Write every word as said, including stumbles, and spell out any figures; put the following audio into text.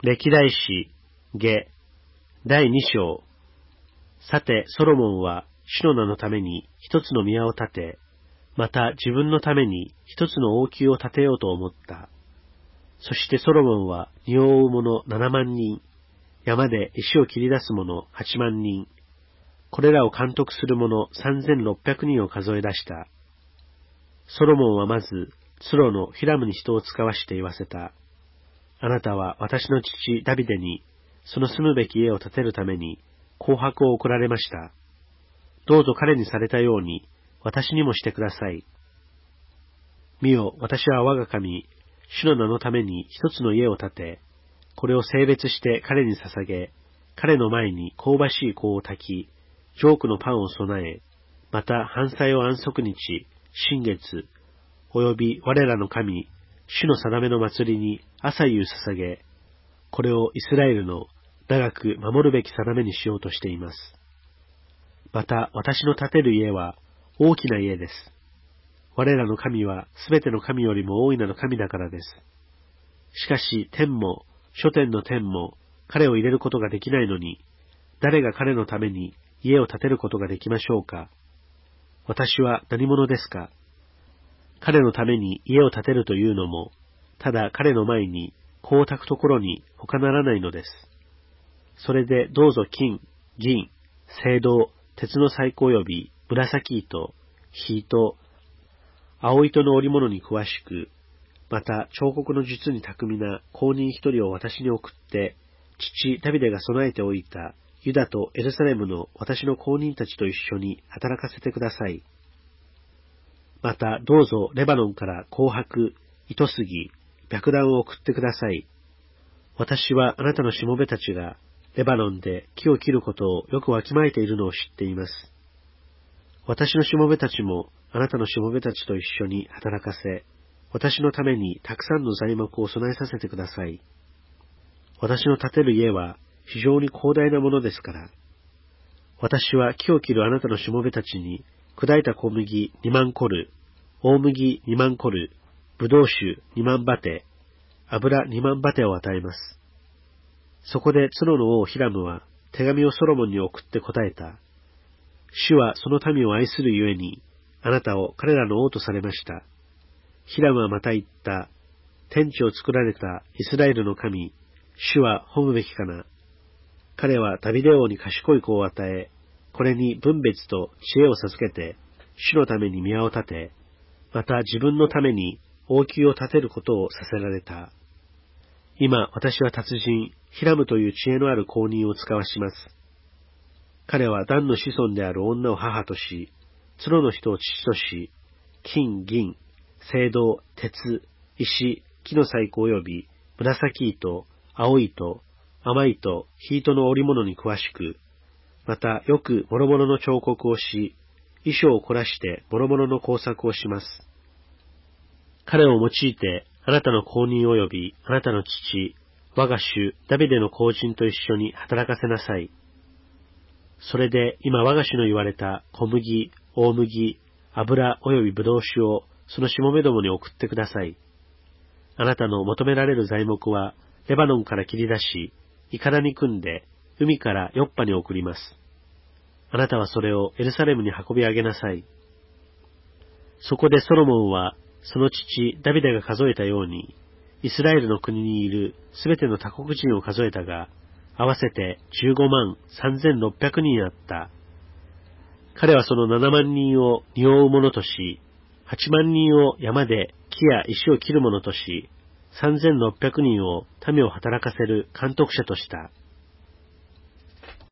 歴代史下だいに章。さてソロモンは主の名のために一つの宮を建て、また自分のために一つの王宮を建てようと思った。そしてソロモンは荷を追う者七万人、山で石を切り出す者八万人、これらを監督する者三千六百人を数え出した。ソロモンはまずツロのヒラムに人を使わして言わせた。あなたは私の父ダビデにその住むべき家を建てるために紅白を贈られました。どうぞ彼にされたように私にもしてください。見よ、私は我が神、主の名のために一つの家を建て、これを性別して彼に捧げ、彼の前に香ばしい香を焚き、ジョークのパンを備え、また燔祭を安息日、新月、および我らの神、主の定めの祭りに朝夕捧げ、これをイスラエルの長く守るべき定めにしようとしています。また私の建てる家は大きな家です。我らの神はすべての神よりも大いなる神だからです。しかし天も諸天の天も彼を入れることができないのに、誰が彼のために家を建てることができましょうか。私は何者ですか。彼のために家を建てるというのも、ただ彼の前に香を焚くところに他ならないのです。それでどうぞ金、銀、青銅、鉄の細工及び紫糸、火糸、青糸の織物に詳しく、また彫刻の術に巧みな工人一人を私に送って、父ダビデが備えておいたユダとエルサレムの私の工人たちと一緒に働かせてください。またどうぞレバノンから紅白、糸杉、白檀を送ってください。私はあなたのしもべたちがレバノンで木を切ることをよくわきまえているのを知っています。私のしもべたちもあなたのしもべたちと一緒に働かせ、私のためにたくさんの材木を備えさせてください。私の建てる家は非常に広大なものですから。私は木を切るあなたのしもべたちに砕いた小麦二万コル、大麦二万コル、ぶどう酒二万バテ、油二万バテを与えます。そこでツロの王ヒラムは手紙をソロモンに送って答えた。主はその民を愛するゆえに、あなたを彼らの王とされました。ヒラムはまた言った。天地を作られたイスラエルの神、主は褒むべきかな。彼はダビデ王に賢い子を与え、これに分別と知恵を授けて、主のために宮を建て、また自分のために王宮を建てることをさせられた。今私は達人、ヒラムという知恵のある後任を使わします。彼はダンの子孫である女を母とし、ツロの人を父とし、金、銀、青銅、鉄、石、木の細工及び紫糸、青糸、甘糸、火糸の織物に詳しく、またよく諸々の彫刻をし、衣装を凝らして諸々の工作をします。彼を用いてあなたの後任及びあなたの父、我が主ダビデの後人と一緒に働かせなさい。それで今我が主の言われた小麦、大麦、油及びぶどう酒をそのしもべどもに送ってください。あなたの求められる材木はレバノンから切り出し、いかだに組んで海からヨッパに送ります。あなたはそれをエルサレムに運び上げなさい。そこでソロモンはその父ダビデが数えたように、イスラエルの国にいるすべての他国人を数えたが、合わせてじゅうごまんさんぜんろっぴゃくにんあった。彼はそのななまんにんを荷を追う者とし、はちまんにんを山で木や石を切る者とし、さんぜんろっぴゃくにんを民を働かせる監督者とした。